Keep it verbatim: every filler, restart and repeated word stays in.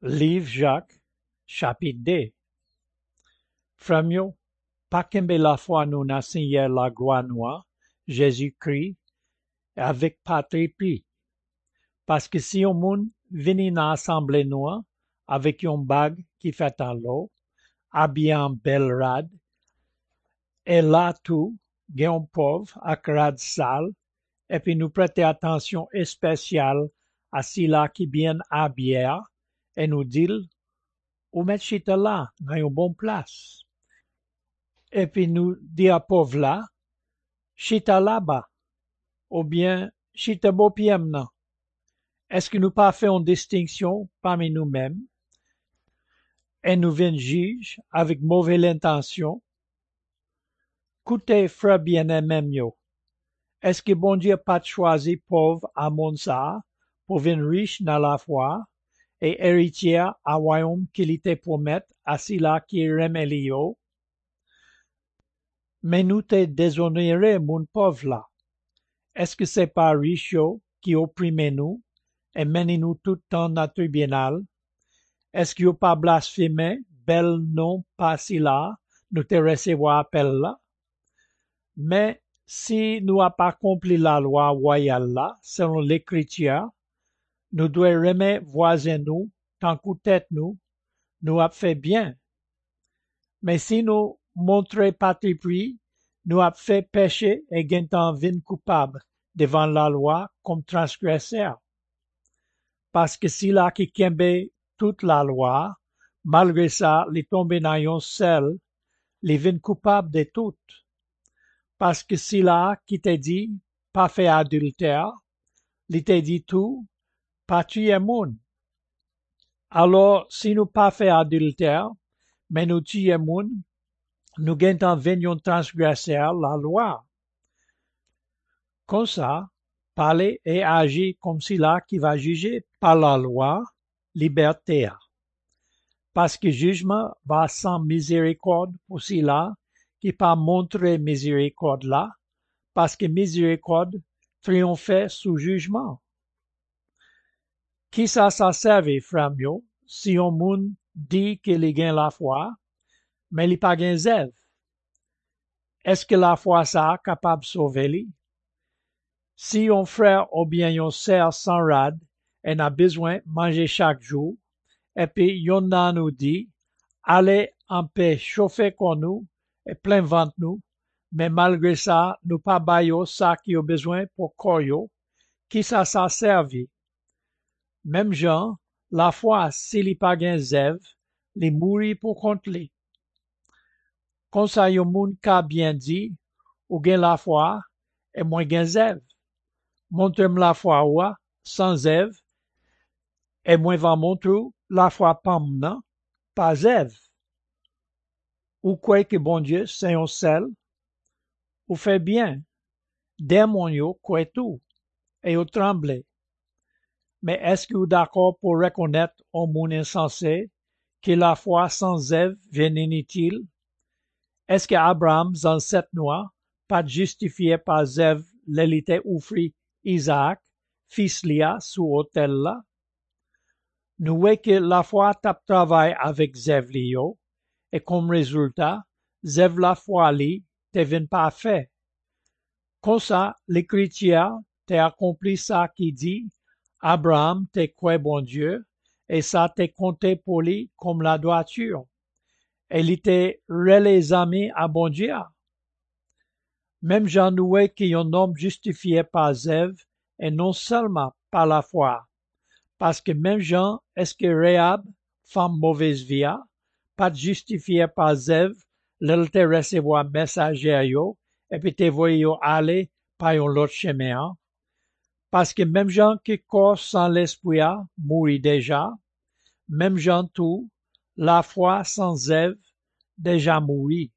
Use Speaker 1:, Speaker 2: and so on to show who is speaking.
Speaker 1: Livre Jacques, chapitre deux. Frères mieux, pas kembe la foi nous n'a Seigneur la gloire noire, Jésus-Christ, avec patrie pris. Parce que si on moun vini dans l'assemblée noire, avec une bague qui fait en l'eau, habillé en belle rade, et là tout, gen pauvre ak rade sale, et puis nous prêter attention spéciale à ceux-là qui bien habillé, et nous dit, ou met chita là, dans une bonne place. Et puis nous dit à pauvre là, chita là-bas, ou bien chita beau piem nan. Est-ce que nous pas fait une distinction parmi nous-mêmes et nous venons juge avec mauvaise intention? Écoutez, frère bien-aimé yo, est-ce que bon Dieu pas choisi pauvre à mon ça pour venir riche dans la foi et héritier à royaume qu'il était promet à ceux-là qui remet yo? Mais nous te déshonoré, mon pauvre là. Est-ce que c'est pas riche yo qui opprime nous et mène nous tout le temps dans le tribunal? Est-ce qu'il n'y a pas blasphémé, bel nom pas si là, nous te recevoir appel là? Mais si nous n'avons pas accompli la loi royale là, selon l'écriture, nous devons remettre voisins nous, tant que tête nous, nous avons fait bien. Mais si nous montrons patrie pris, nous avons fait péché et gagnant vin coupable devant la loi comme transgresseur. Parce que si là qui kembe toute la loi, malgré ça, les tombé dans un seul, les vin coupable de tout. Parce que si là qui te dit, pas fait adultère, il te dit tout, pas tuer moun. Alors, si nous pas fait adultère, mais nous tuer moun, nous gagnons venions transgresser la loi. Comme ça, parler et agir comme si là qui va juger par la loi, liberté. Parce que jugement va sans miséricorde pour ceux-là qui pas montrer miséricorde là, parce que miséricorde triomphe sous jugement. Qui ça ça servi, frère mio, si on moun dit qu'il y gagne la foi, mais il pas gagne zèv? Est-ce que la foi ça capable de sauver lui? Si un frère ou bien un sœur sans rade et a besoin de manger chaque jour, et puis yon nan nous dit, allez en paix chauffer comme nous et plein ventre nous, mais malgré ça, nous pas bayo ça qui a besoin pour koyo, qui ça ça servi? Même gens, la foi, s'il y pas gen zèv, li mouri pour contre li. Comme ça, yon moun ka bien dit, ou gen la foi, et moins gen zèv. Montre-moi la foi ouah, sans zèv, et moi va montrer la foi pam nan, pas zèv. Ou quoi que bon Dieu, c'est un seul, ou fait bien. Démon yo quoi tout, et ou tremble. Mais est-ce que vous d'accord pour reconnaître au monde insensé que la foi sans zèv vient inutile? Est-ce que Abraham, dans cette noix, pas justifié par zèv l'élité offri Isaac, fils Lia, sous hôtel là? Nous voyons que la foi tape travail avec zèv lio, et comme résultat, zèv la foi li te vient pas fait. Comme ça, l'écriture t'a accompli ça qui dit, Abraham te croit bon Dieu, et ça te compté pour lui comme la droiture. Et il était les amis à bon Dieu. Même Jean noué qui est un homme justifié par zèv, et non seulement par la foi. Parce que même Jean, est-ce que Réab, femme mauvaise vie, pas justifié par zèv, l'elle te recevoir messager yo, et puis te voyez aller par un autre chemin. Parce que même Jean qui corps sans l'esprit mourit déjà, même Jean tout, la foi sans zèv déjà mourit.